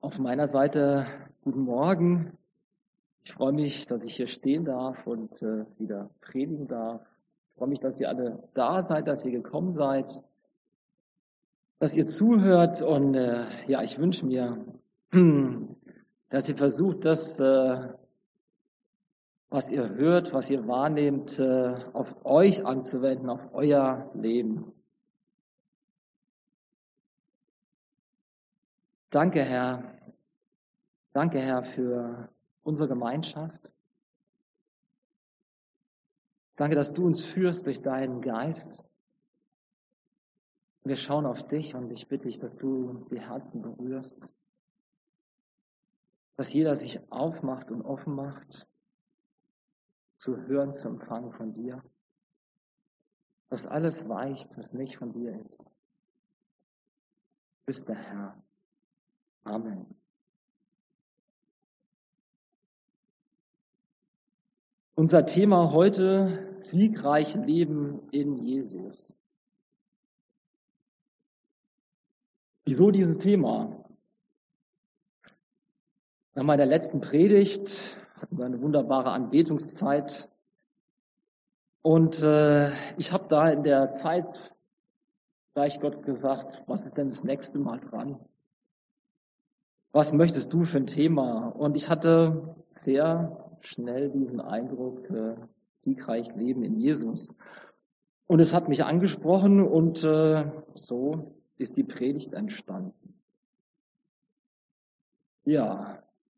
Auf meiner Seite guten Morgen. Ich freue mich, dass ich hier stehen darf und wieder predigen darf. Ich freue mich, dass ihr alle da seid, dass ihr gekommen seid, dass ihr zuhört und ich wünsche mir, dass ihr versucht, das, was ihr hört, was ihr wahrnehmt, auf euch anzuwenden, auf euer Leben. Danke, Herr. Danke, Herr, für unsere Gemeinschaft. Danke, dass du uns führst durch deinen Geist. Wir schauen auf dich und ich bitte dich, dass du die Herzen berührst, dass jeder sich aufmacht und offen macht, zu hören, zu empfangen von dir, dass alles weicht, was nicht von dir ist. Du bist der Herr. Amen. Unser Thema heute: siegreich leben in Jesus. Wieso dieses Thema? Nach meiner letzten Predigt hatten wir eine wunderbare Anbetungszeit und ich habe da in der Zeit gleich Gott gesagt, was ist denn das nächste Mal dran? Was möchtest du für ein Thema? Und ich hatte sehr schnell diesen Eindruck, siegreich leben in Jesus. Und es hat mich angesprochen und so ist die Predigt entstanden. Ja.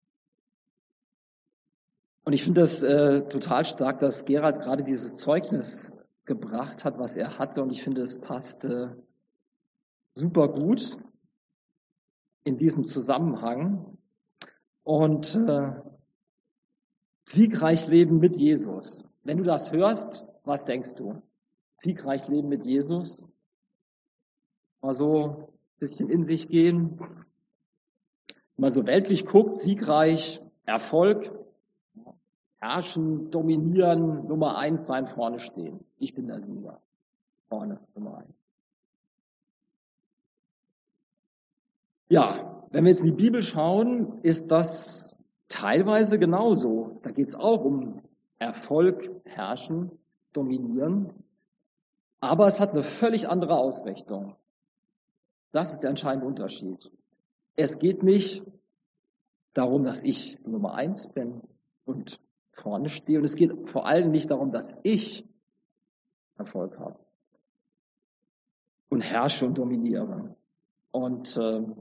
Und ich finde das total stark, dass Gerald gerade dieses Zeugnis gebracht hat, was er hatte. Und ich finde, es passt super gut in diesem Zusammenhang. Und siegreich leben mit Jesus. Wenn du das hörst, was denkst du? Siegreich leben mit Jesus? Mal so ein bisschen in sich gehen. Mal so weltlich guckt, siegreich, Erfolg, herrschen, dominieren, Nummer 1 sein, vorne stehen. Ich bin der Sieger. Vorne, Nummer 1. Ja, wenn wir jetzt in die Bibel schauen, ist das teilweise genauso. Da geht es auch um Erfolg, herrschen, dominieren. Aber es hat eine völlig andere Ausrichtung. Das ist der entscheidende Unterschied. Es geht nicht darum, dass ich die Nummer 1 bin und vorne stehe. Und es geht vor allem nicht darum, dass ich Erfolg habe und herrsche und dominiere. Und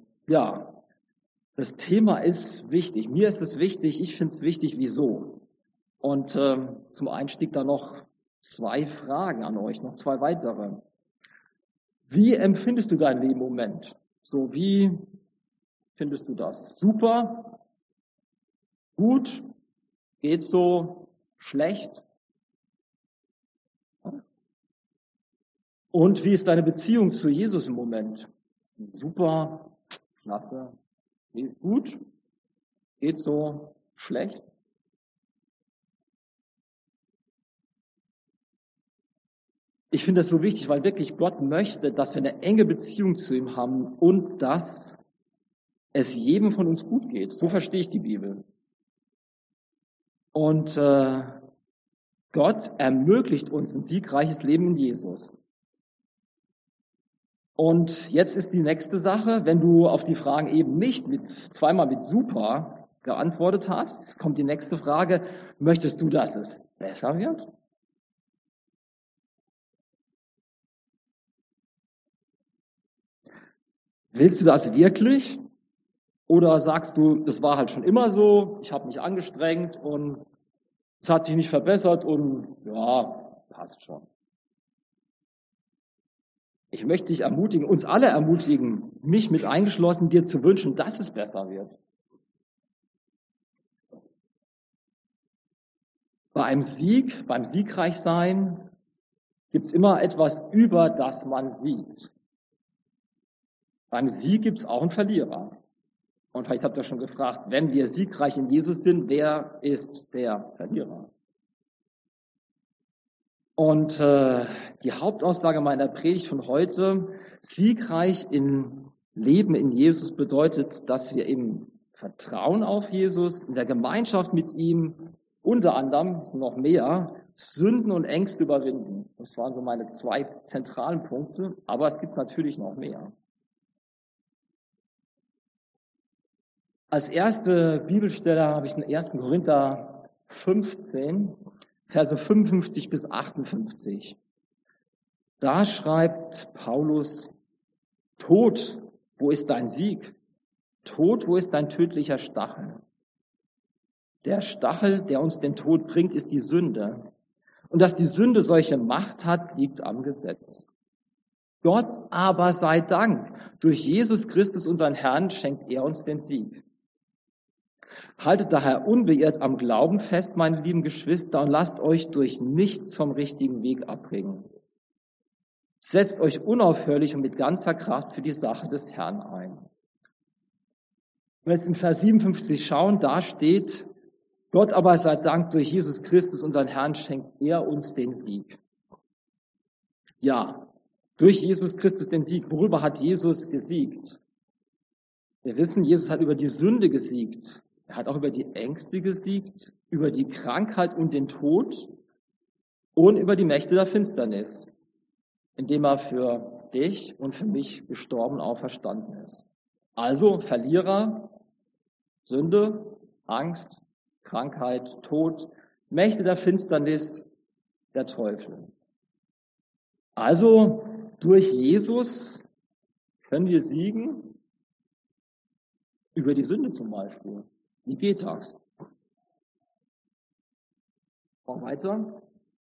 das Thema ist wichtig. Mir ist es wichtig. Ich finde es wichtig. Wieso? Und zum Einstieg da noch 2 Fragen an euch, noch 2 weitere. Wie empfindest du dein Leben im Moment? So, wie findest du das? Super? Gut? Geht so? Schlecht? Und wie ist deine Beziehung zu Jesus im Moment? Super? Klasse? Gut? Geht so? Schlecht? Ich finde das so wichtig, weil wirklich Gott möchte, dass wir eine enge Beziehung zu ihm haben und dass es jedem von uns gut geht. So verstehe ich die Bibel. Und Gott ermöglicht uns ein siegreiches Leben in Jesus. Und jetzt ist die nächste Sache, wenn du auf die Fragen eben nicht zweimal mit super geantwortet hast, kommt die nächste Frage: Möchtest du, dass es besser wird? Willst du das wirklich? Oder sagst du, das war halt schon immer so, ich habe mich angestrengt und es hat sich nicht verbessert und ja, passt schon. Ich möchte dich ermutigen, uns alle ermutigen, mich mit eingeschlossen, dir zu wünschen, dass es besser wird. Bei einem Sieg, beim Siegreichsein gibt es immer etwas, über das man siegt. Beim Sieg gibt es auch einen Verlierer. Und vielleicht habt ihr schon gefragt, wenn wir siegreich in Jesus sind, wer ist der Verlierer? Und die Hauptaussage meiner Predigt von heute: siegreich im Leben in Jesus bedeutet, dass wir im Vertrauen auf Jesus, in der Gemeinschaft mit ihm, unter anderem, es sind noch mehr, Sünden und Ängste überwinden. Das waren so meine 2 zentralen Punkte, aber es gibt natürlich noch mehr. Als erste Bibelstelle habe ich den 1. Korinther 15, Verse 55 bis 58. Da schreibt Paulus: Tod, wo ist dein Sieg? Tod, wo ist dein tödlicher Stachel? Der Stachel, der uns den Tod bringt, ist die Sünde. Und dass die Sünde solche Macht hat, liegt am Gesetz. Gott aber sei Dank, durch Jesus Christus, unseren Herrn, schenkt er uns den Sieg. Haltet daher unbeirrt am Glauben fest, meine lieben Geschwister, und lasst euch durch nichts vom richtigen Weg abbringen. Setzt euch unaufhörlich und mit ganzer Kraft für die Sache des Herrn ein. Wenn wir jetzt in Vers 57 schauen, da steht: Gott aber sei Dank, durch Jesus Christus, unseren Herrn, schenkt er uns den Sieg. Ja, durch Jesus Christus den Sieg. Worüber hat Jesus gesiegt? Wir wissen, Jesus hat über die Sünde gesiegt. Er hat auch über die Ängste gesiegt, über die Krankheit und den Tod und über die Mächte der Finsternis, indem er für dich und für mich gestorben und auferstanden ist. Also Verlierer, Sünde, Angst, Krankheit, Tod, Mächte der Finsternis, der Teufel. Also durch Jesus können wir siegen über die Sünde zum Beispiel. Wie geht das? Auch weiter.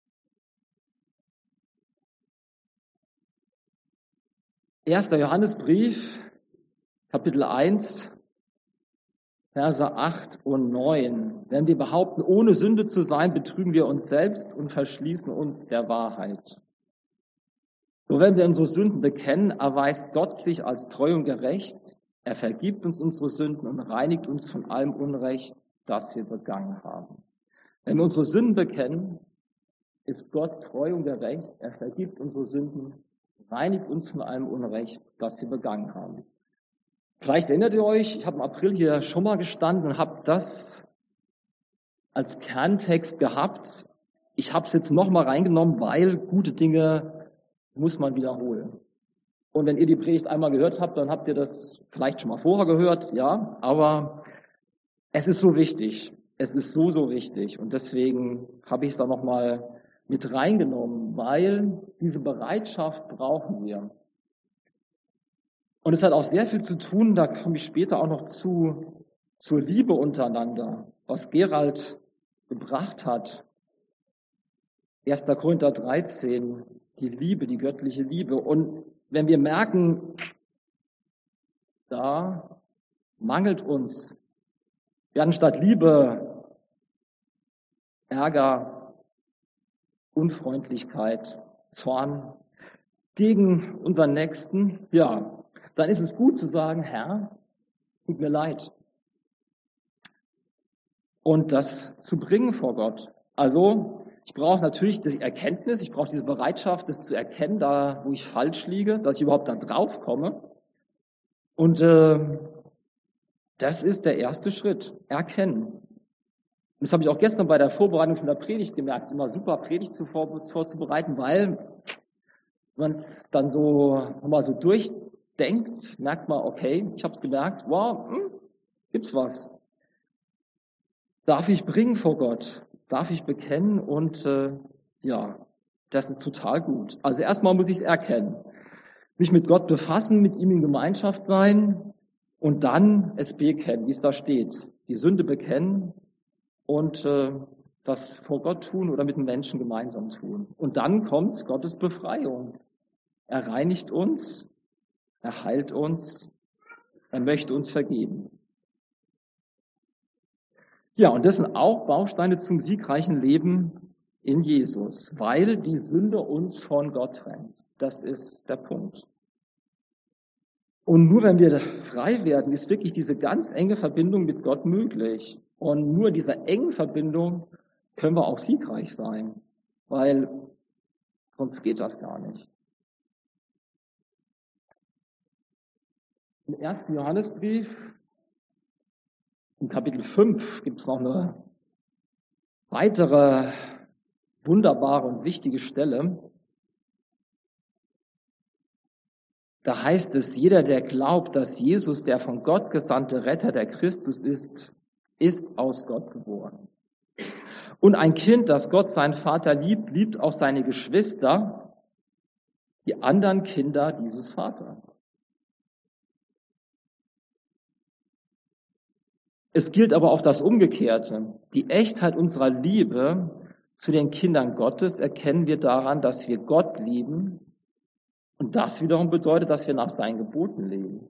Erster Johannesbrief, Kapitel 1, Verse 8 und 9. Wenn wir behaupten, ohne Sünde zu sein, betrügen wir uns selbst und verschließen uns der Wahrheit. So, wenn wir unsere Sünden bekennen, erweist Gott sich als treu und gerecht. Er vergibt uns unsere Sünden und reinigt uns von allem Unrecht, das wir begangen haben. Wenn wir unsere Sünden bekennen, ist Gott treu und gerecht. Er vergibt unsere Sünden, reinigt uns von allem Unrecht, das wir begangen haben. Vielleicht erinnert ihr euch, ich habe im April hier schon mal gestanden und habe das als Kerntext gehabt. Ich habe es jetzt nochmal reingenommen, weil gute Dinge muss man wiederholen. Und wenn ihr die Predigt einmal gehört habt, dann habt ihr das vielleicht schon mal vorher gehört, ja, aber es ist so wichtig. Es ist so, so wichtig. Und deswegen habe ich es da nochmal mit reingenommen, weil diese Bereitschaft brauchen wir. Und es hat auch sehr viel zu tun, da komme ich später auch noch zur Liebe untereinander, was Gerald gebracht hat. 1. Korinther 13, die Liebe, die göttliche Liebe. Und wenn wir merken, da mangelt uns, wir anstatt Liebe, Ärger, Unfreundlichkeit, Zorn gegen unseren Nächsten, ja, dann ist es gut zu sagen, Herr, tut mir leid. Und das zu bringen vor Gott. Also, ich brauche natürlich die Erkenntnis, ich brauche diese Bereitschaft, das zu erkennen, da wo ich falsch liege, dass ich überhaupt da drauf komme. Und das ist der erste Schritt, erkennen. Und das habe ich auch gestern bei der Vorbereitung von der Predigt gemerkt. Es ist immer super, Predigt vorzubereiten, weil man es dann so nochmal so durchdenkt, merkt man, okay, ich habe es gemerkt, wow, gibt's was. Darf ich bringen vor Gott? Darf ich bekennen? Und ja, das ist total gut. Also erstmal muss ich es erkennen. Mich mit Gott befassen, mit ihm in Gemeinschaft sein und dann es bekennen, wie es da steht. Die Sünde bekennen und das vor Gott tun oder mit den Menschen gemeinsam tun. Und dann kommt Gottes Befreiung. Er reinigt uns, er heilt uns, er möchte uns vergeben. Ja, und das sind auch Bausteine zum siegreichen Leben in Jesus, weil die Sünde uns von Gott trennt. Das ist der Punkt. Und nur wenn wir frei werden, ist wirklich diese ganz enge Verbindung mit Gott möglich. Und nur in dieser engen Verbindung können wir auch siegreich sein, weil sonst geht das gar nicht. Im 1. Johannesbrief, In Kapitel 5 gibt es noch eine weitere wunderbare und wichtige Stelle. Da heißt es, jeder, der glaubt, dass Jesus der von Gott gesandte Retter, der Christus ist aus Gott geboren. Und ein Kind, das Gott, seinen Vater, liebt, liebt auch seine Geschwister, die anderen Kinder dieses Vaters. Es gilt aber auch das Umgekehrte. Die Echtheit unserer Liebe zu den Kindern Gottes erkennen wir daran, dass wir Gott lieben. Und das wiederum bedeutet, dass wir nach seinen Geboten leben.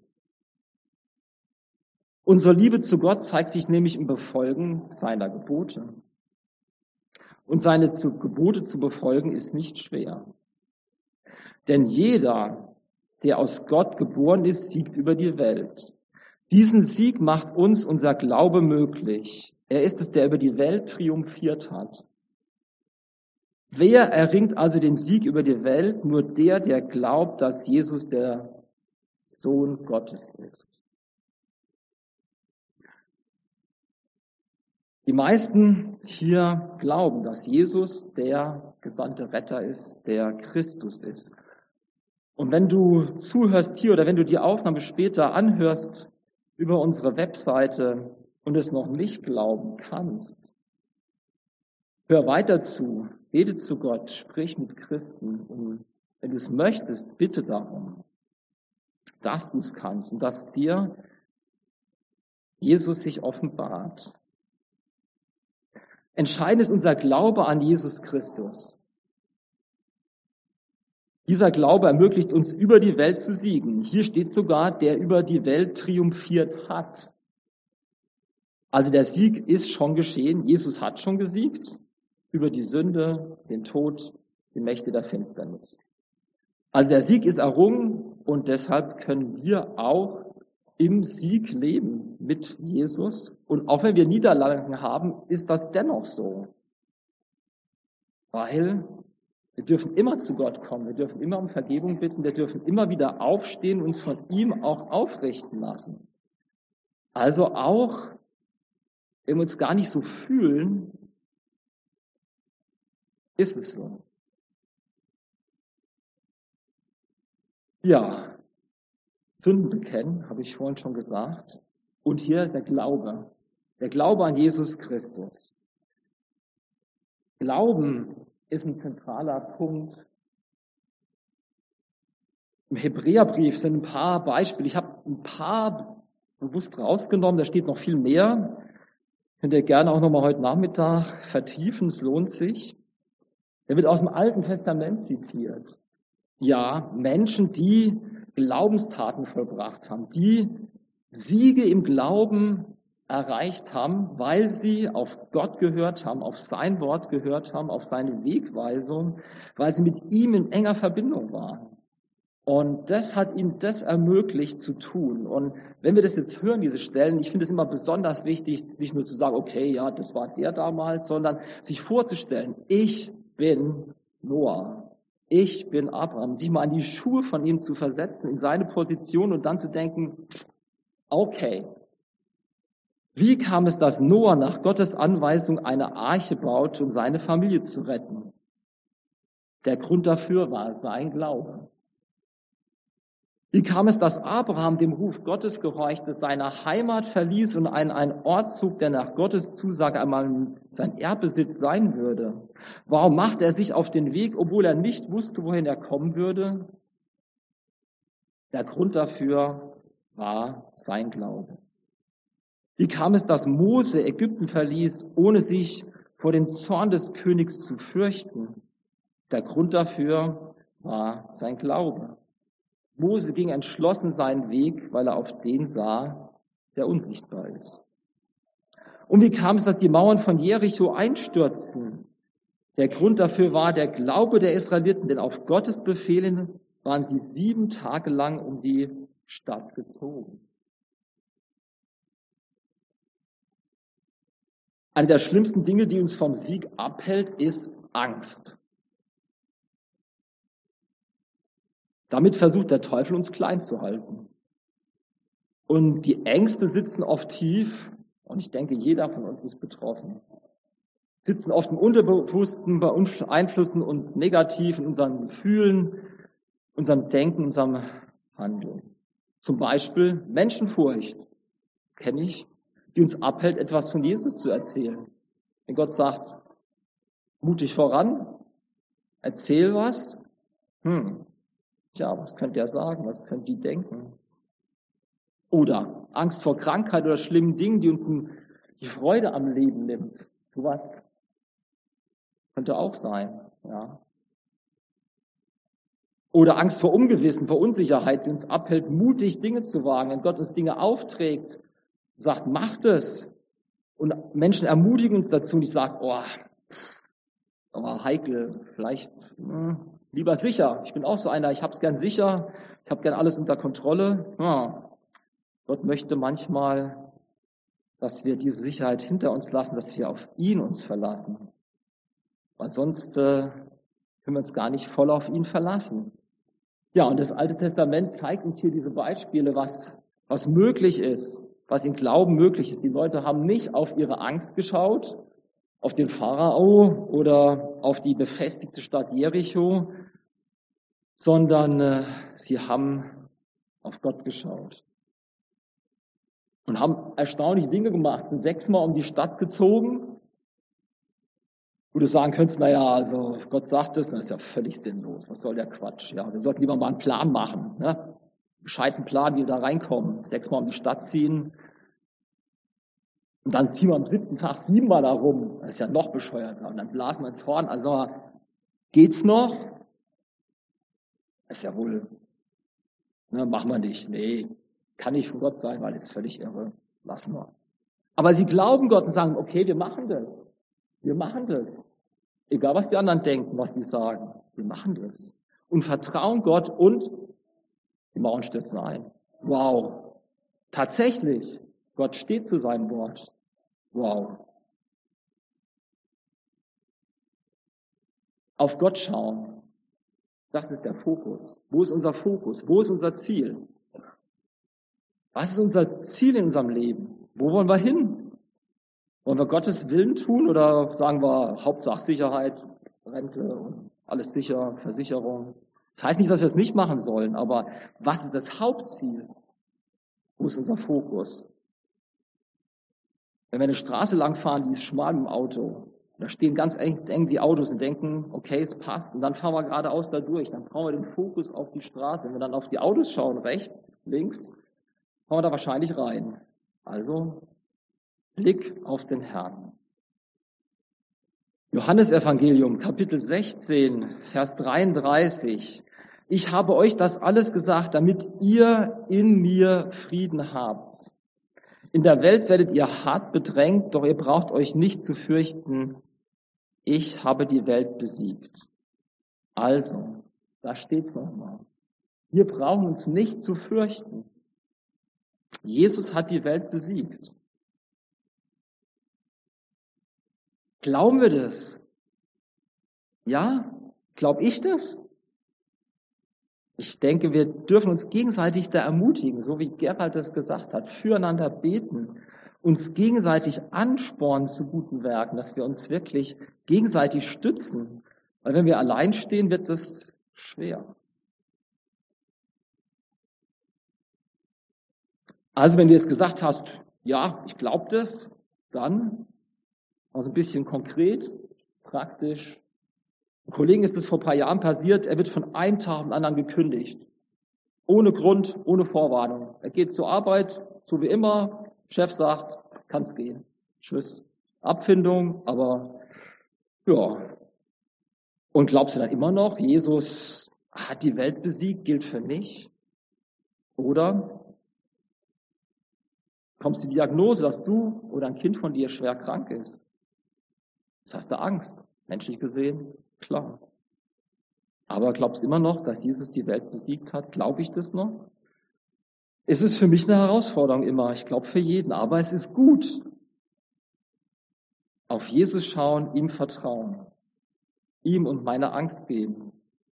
Unsere Liebe zu Gott zeigt sich nämlich im Befolgen seiner Gebote. Und seine Gebote zu befolgen ist nicht schwer. Denn jeder, der aus Gott geboren ist, siegt über die Welt. Diesen Sieg macht uns unser Glaube möglich. Er ist es, der über die Welt triumphiert hat. Wer erringt also den Sieg über die Welt? Nur der, der glaubt, dass Jesus der Sohn Gottes ist. Die meisten hier glauben, dass Jesus der gesandte Retter ist, der Christus ist. Und wenn du zuhörst hier oder wenn du die Aufnahme später anhörst über unsere Webseite und es noch nicht glauben kannst, hör weiter zu, bete zu Gott, sprich mit Christen und wenn du es möchtest, bitte darum, dass du es kannst und dass dir Jesus sich offenbart. Entscheidend ist unser Glaube an Jesus Christus. Dieser Glaube ermöglicht uns, über die Welt zu siegen. Hier steht sogar, der über die Welt triumphiert hat. Also der Sieg ist schon geschehen. Jesus hat schon gesiegt über die Sünde, den Tod, die Mächte der Finsternis. Also der Sieg ist errungen und deshalb können wir auch im Sieg leben mit Jesus. Und auch wenn wir Niederlagen haben, ist das dennoch so. Weil wir dürfen immer zu Gott kommen, wir dürfen immer um Vergebung bitten, wir dürfen immer wieder aufstehen und uns von ihm auch aufrichten lassen. Also auch, wenn wir uns gar nicht so fühlen, ist es so. Ja, Sünden bekennen, habe ich vorhin schon gesagt. Und hier der Glaube an Jesus Christus. Glauben ist ein zentraler Punkt. Im Hebräerbrief sind ein paar Beispiele. Ich habe ein paar bewusst rausgenommen, da steht noch viel mehr. Könnt ihr gerne auch nochmal heute Nachmittag vertiefen, es lohnt sich. Der wird aus dem Alten Testament zitiert. Ja, Menschen, die Glaubenstaten vollbracht haben, die Siege im Glauben erreicht haben, weil sie auf Gott gehört haben, auf sein Wort gehört haben, auf seine Wegweisung, weil sie mit ihm in enger Verbindung waren. Und das hat ihnen das ermöglicht zu tun. Und wenn wir das jetzt hören, diese Stellen, ich finde es immer besonders wichtig, nicht nur zu sagen, okay, ja, das war der damals, sondern sich vorzustellen, ich bin Noah. Ich bin Abraham, sich mal an die Schuhe von ihm zu versetzen, in seine Position und dann zu denken, okay, wie kam es, dass Noah nach Gottes Anweisung eine Arche baute, um seine Familie zu retten? Der Grund dafür war sein Glaube. Wie kam es, dass Abraham dem Ruf Gottes gehorchte, seine Heimat verließ und an einen Ort zog, der nach Gottes Zusage einmal sein Erbbesitz sein würde? Warum machte er sich auf den Weg, obwohl er nicht wusste, wohin er kommen würde? Der Grund dafür war sein Glaube. Wie kam es, dass Mose Ägypten verließ, ohne sich vor dem Zorn des Königs zu fürchten? Der Grund dafür war sein Glaube. Mose ging entschlossen seinen Weg, weil er auf den sah, der unsichtbar ist. Und wie kam es, dass die Mauern von Jericho einstürzten? Der Grund dafür war der Glaube der Israeliten, denn auf Gottes Befehlen waren sie 7 Tage lang um die Stadt gezogen. Eine der schlimmsten Dinge, die uns vom Sieg abhält, ist Angst. Damit versucht der Teufel, uns klein zu halten. Und die Ängste sitzen oft tief Und ich denke, jeder von uns ist betroffen. Sitzen oft im Unterbewussten, beeinflussen uns negativ in unseren Gefühlen, unserem Denken, unserem Handeln. Zum Beispiel Menschenfurcht, kenne ich, die uns abhält, etwas von Jesus zu erzählen. Wenn Gott sagt, mutig voran, erzähl was, was könnte er sagen, was könnte die denken? Oder Angst vor Krankheit oder schlimmen Dingen, die uns die Freude am Leben nimmt. Sowas könnte auch sein, ja. Oder Angst vor Ungewissen, vor Unsicherheit, die uns abhält, mutig Dinge zu wagen. Wenn Gott uns Dinge aufträgt, sagt, macht es. Und Menschen ermutigen uns dazu und ich sage, aber heikel, vielleicht lieber sicher. Ich bin auch so einer, ich habe es gern sicher, ich habe gern alles unter Kontrolle. Ja. Gott möchte manchmal, dass wir diese Sicherheit hinter uns lassen, dass wir auf ihn uns verlassen. Weil sonst können wir uns gar nicht voll auf ihn verlassen. Ja, und das Alte Testament zeigt uns hier diese Beispiele, was möglich ist, was im Glauben möglich ist. Die Leute haben nicht auf ihre Angst geschaut, auf den Pharao oder auf die befestigte Stadt Jericho, sondern sie haben auf Gott geschaut und haben erstaunliche Dinge gemacht, sind 6-mal um die Stadt gezogen, wo du sagen könntest, also Gott sagt es, das ist ja völlig sinnlos, was soll der Quatsch? Ja, wir sollten lieber mal einen Plan machen, ne? Gescheiten Plan, wie wir da reinkommen, 6-mal um die Stadt ziehen und dann ziehen wir am 7. Tag 7-mal da rum, das ist ja noch bescheuerter und dann blasen wir ins Horn, also geht's noch? Das ist ja wohl, machen wir nicht, nee, kann nicht von Gott sein, weil es völlig irre, lassen wir. Aber sie glauben Gott und sagen, okay, wir machen das. Wir machen das. Egal, was die anderen denken, was die sagen. Wir machen das. Und vertrauen Gott und die Mauern stürzen ein. Wow. Tatsächlich. Gott steht zu seinem Wort. Wow. Auf Gott schauen. Das ist der Fokus. Wo ist unser Fokus? Wo ist unser Ziel? Was ist unser Ziel in unserem Leben? Wo wollen wir hin? Wollen wir Gottes Willen tun oder sagen wir Hauptsache Sicherheit, Rente und alles sicher, Versicherung? Das heißt nicht, dass wir es nicht machen sollen, aber was ist das Hauptziel? Wo ist unser Fokus? Wenn wir eine Straße lang fahren, die ist schmal im Auto, da stehen ganz eng die Autos und denken, okay, es passt, und dann fahren wir geradeaus da durch, dann brauchen wir den Fokus auf die Straße. Wenn wir dann auf die Autos schauen, rechts, links, fahren wir da wahrscheinlich rein. Also Blick auf den Herrn. Johannesevangelium, Kapitel 16, Vers 33. Ich habe euch das alles gesagt, damit ihr in mir Frieden habt. In der Welt werdet ihr hart bedrängt, doch ihr braucht euch nicht zu fürchten. Ich habe die Welt besiegt. Also, da steht's nochmal. Wir brauchen uns nicht zu fürchten. Jesus hat die Welt besiegt. Glauben wir das? Ja? Glaube ich das? Ich denke, wir dürfen uns gegenseitig da ermutigen, so wie Gerhard das gesagt hat, füreinander beten, uns gegenseitig anspornen zu guten Werken, dass wir uns wirklich gegenseitig stützen. Weil wenn wir allein stehen, wird das schwer. Also wenn du jetzt gesagt hast, ja, ich glaube das, dann also ein bisschen konkret, praktisch. Einem Kollegen ist es vor ein paar Jahren passiert, er wird von einem Tag auf den anderen gekündigt. Ohne Grund, ohne Vorwarnung. Er geht zur Arbeit, so wie immer, Chef sagt, kann's gehen. Tschüss. Abfindung, aber ja. Und glaubst du dann immer noch, Jesus hat die Welt besiegt, gilt für mich? Oder kommst die Diagnose, dass du oder ein Kind von dir schwer krank ist? Jetzt hast du Angst, menschlich gesehen, klar. Aber glaubst du immer noch, dass Jesus die Welt besiegt hat? Glaube ich das noch? Es ist für mich eine Herausforderung immer. Ich glaube für jeden, aber es ist gut. Auf Jesus schauen, ihm vertrauen, ihm und meine Angst geben.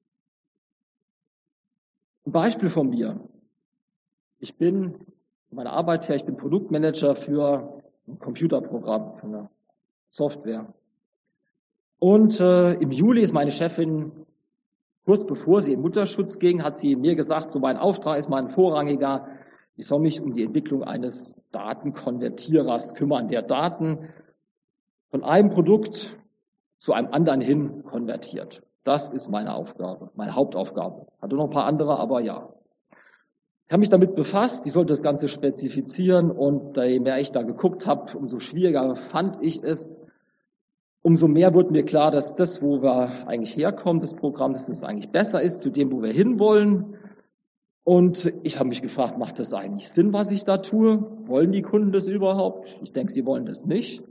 Ein Beispiel von mir. Ich bin von meiner Arbeit her, ich bin Produktmanager für ein Computerprogramm, eine Software. Und im Juli ist meine Chefin, kurz bevor sie in Mutterschutz ging, hat sie mir gesagt, so mein Auftrag ist mein vorrangiger, ich soll mich um die Entwicklung eines Datenkonvertierers kümmern, der Daten von einem Produkt zu einem anderen hin konvertiert. Das ist meine Aufgabe, meine Hauptaufgabe. Hatte noch ein paar andere, aber ja. Ich habe mich damit befasst, ich sollte das Ganze spezifizieren und je mehr ich da geguckt habe, umso schwieriger fand ich es. Umso mehr wurde mir klar, dass das, wo wir eigentlich herkommen, das Programm, dass das eigentlich besser ist zu dem, wo wir hinwollen. Und ich habe mich gefragt, macht das eigentlich Sinn, was ich da tue? Wollen die Kunden das überhaupt? Ich denke, sie wollen das nicht.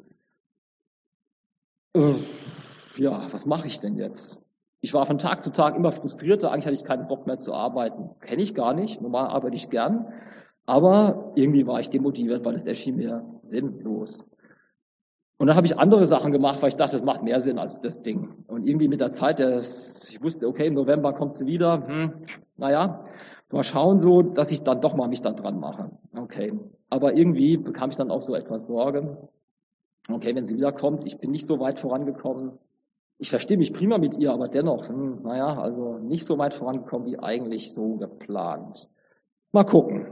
Ja, was mache ich denn jetzt? Ich war von Tag zu Tag immer frustrierter. Eigentlich hatte ich keinen Bock mehr zu arbeiten. Kenne ich gar nicht. Normal arbeite ich gern. Aber irgendwie war ich demotiviert, weil es erschien mir sinnlos. Und dann habe ich andere Sachen gemacht, weil ich dachte, das macht mehr Sinn als das Ding. Und irgendwie mit der Zeit, ich wusste, okay, im November kommt sie wieder. Naja, mal schauen so, dass ich dann doch mal mich da dran mache. Okay. Aber irgendwie bekam ich dann auch so etwas Sorge. Okay, wenn sie wiederkommt, ich bin nicht so weit vorangekommen. Ich verstehe mich prima mit ihr, aber dennoch, naja, also nicht so weit vorangekommen wie eigentlich so geplant. Mal gucken.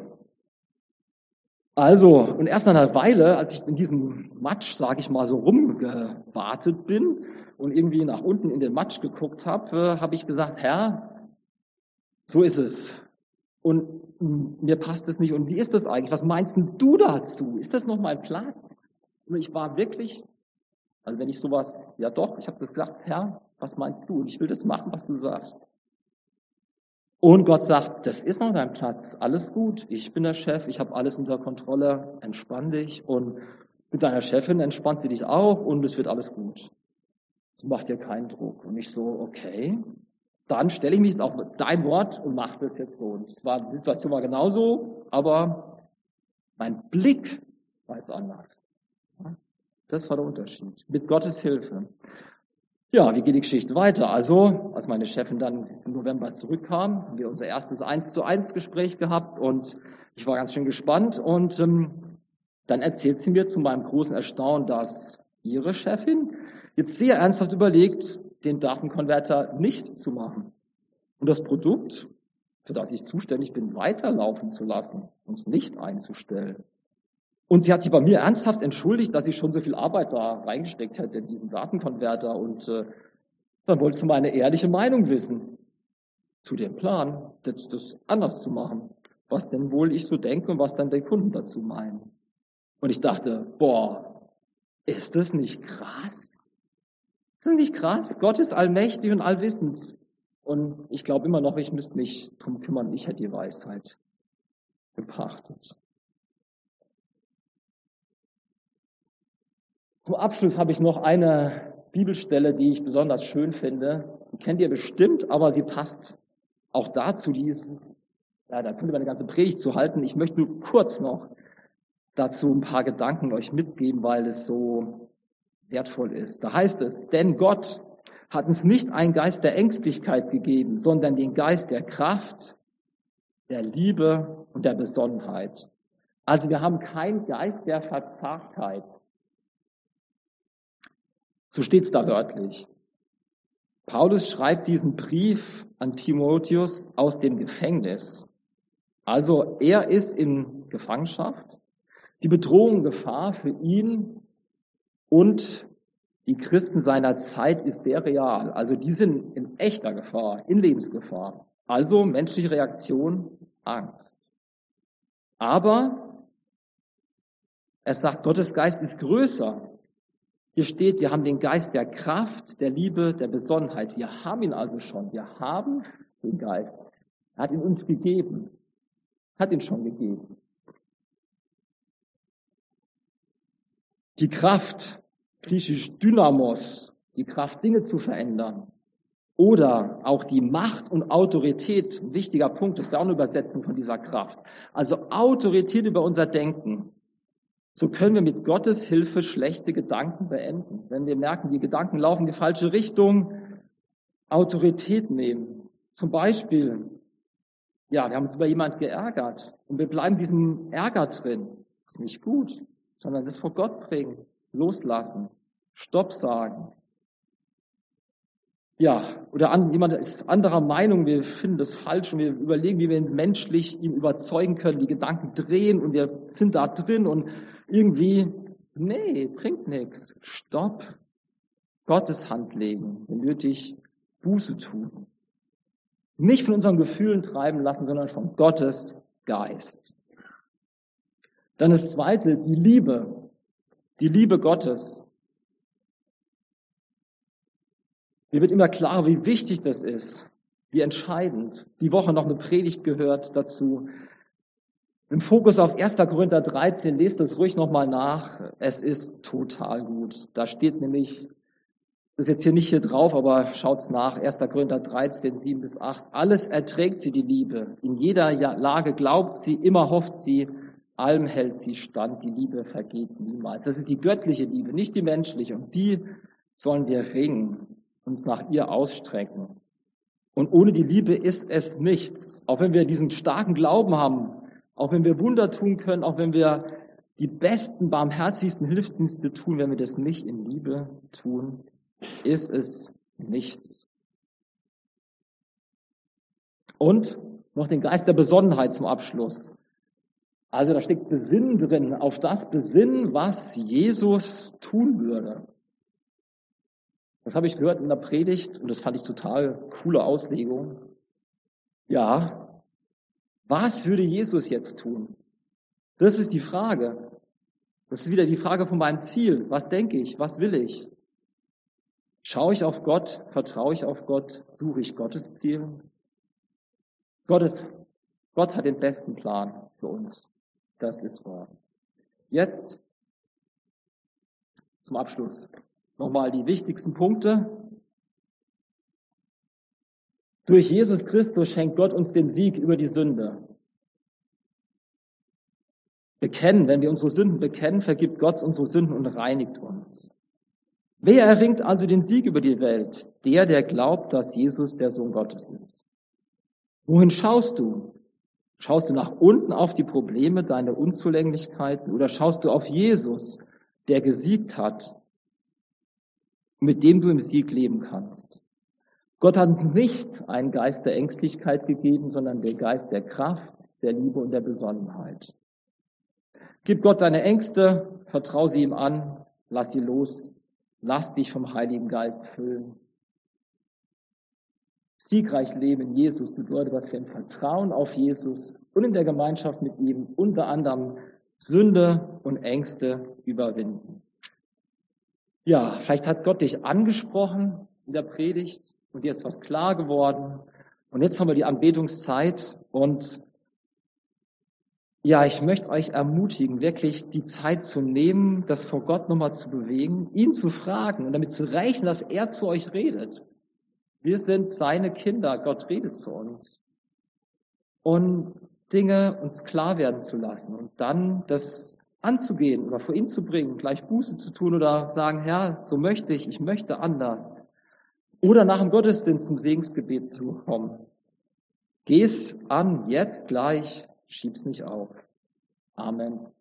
Also, und erst nach einer Weile, als ich in diesem Matsch, sage ich mal, so rumgewartet bin und irgendwie nach unten in den Matsch geguckt habe, habe ich gesagt, Herr, so ist es. Und mir passt es nicht. Und wie ist das eigentlich? Was meinst denn du dazu? Ist das noch mein Platz? Und ich war wirklich, also wenn ich sowas, ja doch, ich habe das gesagt, Herr, was meinst du? Und ich will das machen, was du sagst. Und Gott sagt, das ist noch dein Platz, alles gut, ich bin der Chef, ich habe alles unter Kontrolle, entspann dich und mit deiner Chefin entspannt sie dich auch und es wird alles gut. Das macht dir keinen Druck. Und ich so, okay, dann stelle ich mich jetzt auf dein Wort und mache das jetzt so. Und die Situation war genauso, aber mein Blick war jetzt anders. Das war der Unterschied. Mit Gottes Hilfe. Ja, wie geht die Geschichte weiter? Also, als meine Chefin dann im November zurückkam, haben wir unser erstes 1:1 Gespräch gehabt und ich war ganz schön gespannt und dann erzählt sie mir zu meinem großen Erstaunen, dass ihre Chefin jetzt sehr ernsthaft überlegt, den Datenkonverter nicht zu machen und das Produkt, für das ich zuständig bin, weiterlaufen zu lassen, uns nicht einzustellen. Und sie hat sich bei mir ernsthaft entschuldigt, dass ich schon so viel Arbeit da reingesteckt hätte in diesen Datenkonverter. Und dann wollte sie meine ehrliche Meinung wissen zu dem Plan, das anders zu machen. Was denn wohl ich so denke und was dann die Kunden dazu meinen. Und ich dachte, boah, ist das nicht krass? Ist das nicht krass? Gott ist allmächtig und allwissend. Und ich glaube immer noch, ich müsste mich drum kümmern, ich hätte die Weisheit gepachtet. Zum Abschluss habe ich noch eine Bibelstelle, die ich besonders schön finde. Die kennt ihr bestimmt, aber sie passt auch dazu. Da könnte man eine ganze Predigt zu halten. Ich möchte nur kurz noch dazu ein paar Gedanken euch mitgeben, weil es so wertvoll ist. Da heißt es, denn Gott hat uns nicht einen Geist der Ängstlichkeit gegeben, sondern den Geist der Kraft, der Liebe und der Besonnenheit. Also wir haben keinen Geist der Verzagtheit. So steht es da wörtlich. Paulus schreibt diesen Brief an Timotheus aus dem Gefängnis. Also er ist in Gefangenschaft. Die Bedrohung, Gefahr für ihn und die Christen seiner Zeit ist sehr real. Also die sind in echter Gefahr, in Lebensgefahr. Also menschliche Reaktion, Angst. Aber er sagt, Gottes Geist ist größer. Hier steht, wir haben den Geist der Kraft, der Liebe, der Besonnenheit. Wir haben ihn also schon. Wir haben den Geist. Er hat ihn uns gegeben. Hat ihn schon gegeben. Die Kraft, griechisch Dynamos, die Kraft, Dinge zu verändern. Oder auch die Macht und Autorität, ein wichtiger Punkt, das wäre auch eine Übersetzung von dieser Kraft. Also Autorität über unser Denken. So können wir mit Gottes Hilfe schlechte Gedanken beenden. Wenn wir merken, die Gedanken laufen in die falsche Richtung, Autorität nehmen. Zum Beispiel, ja, wir haben uns über jemanden geärgert und wir bleiben diesem Ärger drin. Das ist nicht gut. sondern das vor Gott bringen, loslassen, Stopp sagen. Ja, oder jemand ist anderer Meinung, wir finden das falsch und wir überlegen, wie wir ihn menschlich ihm überzeugen können, die Gedanken drehen und wir sind da drin und irgendwie, nee, bringt nichts. Stopp, Gottes Hand legen, wenn nötig, Buße tun. Nicht von unseren Gefühlen treiben lassen, sondern von Gottes Geist. Dann das Zweite, die Liebe Gottes. Mir wird immer klarer, wie wichtig das ist, wie entscheidend. Die Woche noch eine Predigt gehört dazu. Im Fokus auf 1. Korinther 13, lest das ruhig nochmal nach. Es ist total gut. Da steht nämlich, das ist jetzt hier nicht hier drauf, aber schaut's nach, 1. Korinther 13, 7 bis 8. Alles erträgt sie, die Liebe. In jeder Lage glaubt sie, immer hofft sie, allem hält sie stand. Die Liebe vergeht niemals. Das ist die göttliche Liebe, nicht die menschliche. Und die sollen wir ringen, uns nach ihr ausstrecken. Und ohne die Liebe ist es nichts. Auch wenn wir diesen starken Glauben haben, auch wenn wir Wunder tun können, auch wenn wir die besten, barmherzigsten Hilfsdienste tun, wenn wir das nicht in Liebe tun, ist es nichts. Und noch den Geist der Besonnenheit zum Abschluss. Also da steckt Besinnen drin, auf das Besinnen, was Jesus tun würde. Das habe ich gehört in der Predigt und das fand ich total coole Auslegung. Ja, was würde Jesus jetzt tun? Das ist die Frage. Das ist wieder die Frage von meinem Ziel. Was denke ich? Was will ich? Schaue ich auf Gott? Vertraue ich auf Gott? Suche ich Gottes Ziel? Gott hat den besten Plan für uns. Das ist wahr. Jetzt zum Abschluss nochmal die wichtigsten Punkte. Durch Jesus Christus schenkt Gott uns den Sieg über die Sünde. Wenn wir unsere Sünden bekennen, vergibt Gott unsere Sünden und reinigt uns. Wer erringt also den Sieg über die Welt? Der glaubt, dass Jesus der Sohn Gottes ist. Wohin schaust du? Schaust du nach unten auf die Probleme, deine Unzulänglichkeiten, oder schaust du auf Jesus, der gesiegt hat, mit dem du im Sieg leben kannst? Gott hat uns nicht einen Geist der Ängstlichkeit gegeben, sondern den Geist der Kraft, der Liebe und der Besonnenheit. Gib Gott deine Ängste, vertrau sie ihm an, lass sie los, lass dich vom Heiligen Geist füllen. Siegreich leben in Jesus bedeutet, dass wir im Vertrauen auf Jesus und in der Gemeinschaft mit ihm unter anderem Sünde und Ängste überwinden. Ja, vielleicht hat Gott dich angesprochen in der Predigt und dir ist was klar geworden. Und jetzt haben wir die Anbetungszeit und ja, ich möchte euch ermutigen, wirklich die Zeit zu nehmen, das vor Gott nochmal zu bewegen, ihn zu fragen und damit zu rechnen, dass er zu euch redet. Wir sind seine Kinder, Gott redet zu uns. Und Dinge uns klar werden zu lassen und dann das anzugehen oder vor ihn zu bringen, gleich Buße zu tun oder sagen, Herr, so möchte ich möchte anders. Oder nach dem Gottesdienst zum Segensgebet zu kommen. Geh es an, jetzt gleich, schieb's nicht auf. Amen.